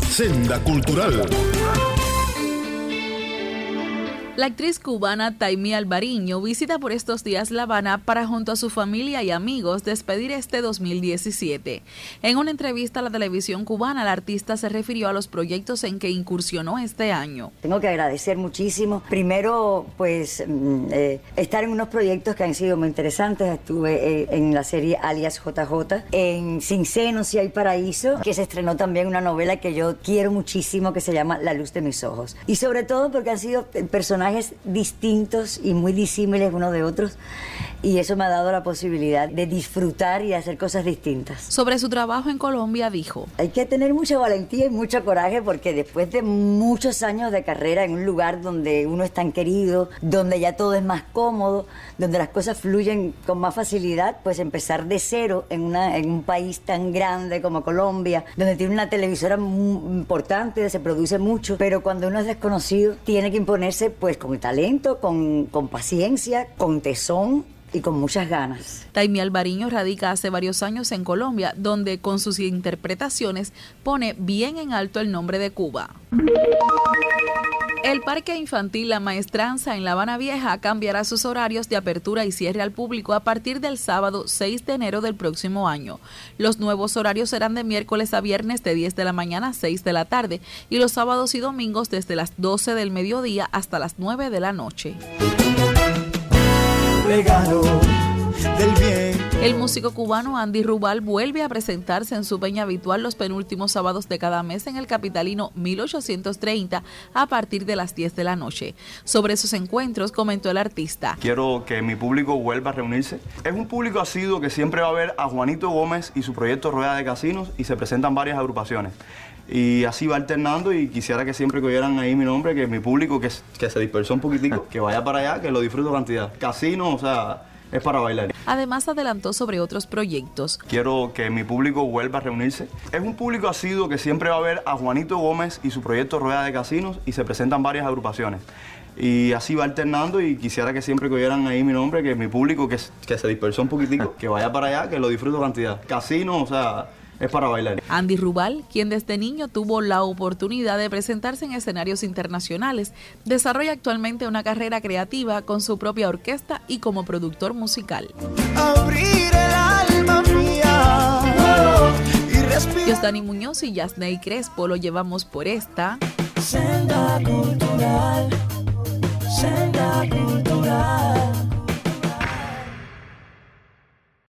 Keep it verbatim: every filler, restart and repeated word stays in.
Senda Cultural. La actriz cubana Taimí Alvariño visita por estos días La Habana para, junto a su familia y amigos, despedir este dos mil diecisiete. En una entrevista a la televisión cubana, la artista se refirió a los proyectos en que incursionó este año. Tengo que agradecer muchísimo. Primero, pues, eh, estar en unos proyectos que han sido muy interesantes. Estuve eh, en la serie Alias J J, en Sin Seno, Si Hay Paraíso, que se estrenó también una novela que yo quiero muchísimo, que se llama La Luz de Mis Ojos. Y sobre todo porque han sido personajes distintos y muy disímiles unos de otros, y eso me ha dado la posibilidad de disfrutar y de hacer cosas distintas. Sobre su trabajo en Colombia dijo: hay que tener mucha valentía y mucho coraje, porque después de muchos años de carrera en un lugar donde uno es tan querido, donde ya todo es más cómodo, donde las cosas fluyen con más facilidad, pues empezar de cero en, una, en un país tan grande como Colombia, donde tiene una televisora muy importante, se produce mucho, pero cuando uno es desconocido tiene que imponerse pues con talento, con, con paciencia, con tesón y con muchas ganas. Taimí Alvariño radica hace varios años en Colombia, donde con sus interpretaciones pone bien en alto el nombre de Cuba. El Parque Infantil La Maestranza en La Habana Vieja cambiará sus horarios de apertura y cierre al público a partir del sábado seis de enero del próximo año. Los nuevos horarios serán de miércoles a viernes de diez de la mañana a seis de la tarde y los sábados y domingos desde las doce del mediodía hasta las nueve de la noche. Regalo del viento. El músico cubano Andy Rubal vuelve a presentarse en su peña habitual los penúltimos sábados de cada mes en el capitalino mil ochocientos treinta a partir de las diez de la noche. Sobre esos encuentros comentó el artista: quiero que mi público vuelva a reunirse. Es un público asiduo que siempre va a ver a Juanito Gómez y su proyecto Rueda de Casinos, y se presentan varias agrupaciones. Y así va alternando, y quisiera que siempre que oyeran ahí mi nombre, que mi público que, que se dispersó un poquitico, que vaya para allá, que lo disfruto cantidad. Casino, o sea, es para bailar. Además adelantó sobre otros proyectos. Quiero que mi público vuelva a reunirse. Es un público asiduo que siempre va a ver a Juanito Gómez y su proyecto Rueda de Casinos, y se presentan varias agrupaciones. Y así va alternando, y quisiera que siempre que oyeran ahí mi nombre, que mi público que, que se dispersó un poquitico, que vaya para allá, que lo disfruto cantidad. Casino, o sea, es para bailar. Andy Rubal, quien desde niño tuvo la oportunidad de presentarse en escenarios internacionales, desarrolla actualmente una carrera creativa con su propia orquesta y como productor musical. Abrir el alma mía, oh, y respirar. Yosdani Muñoz y Yasney Crespo lo llevamos por esta Senda Cultural, Senda Cultural.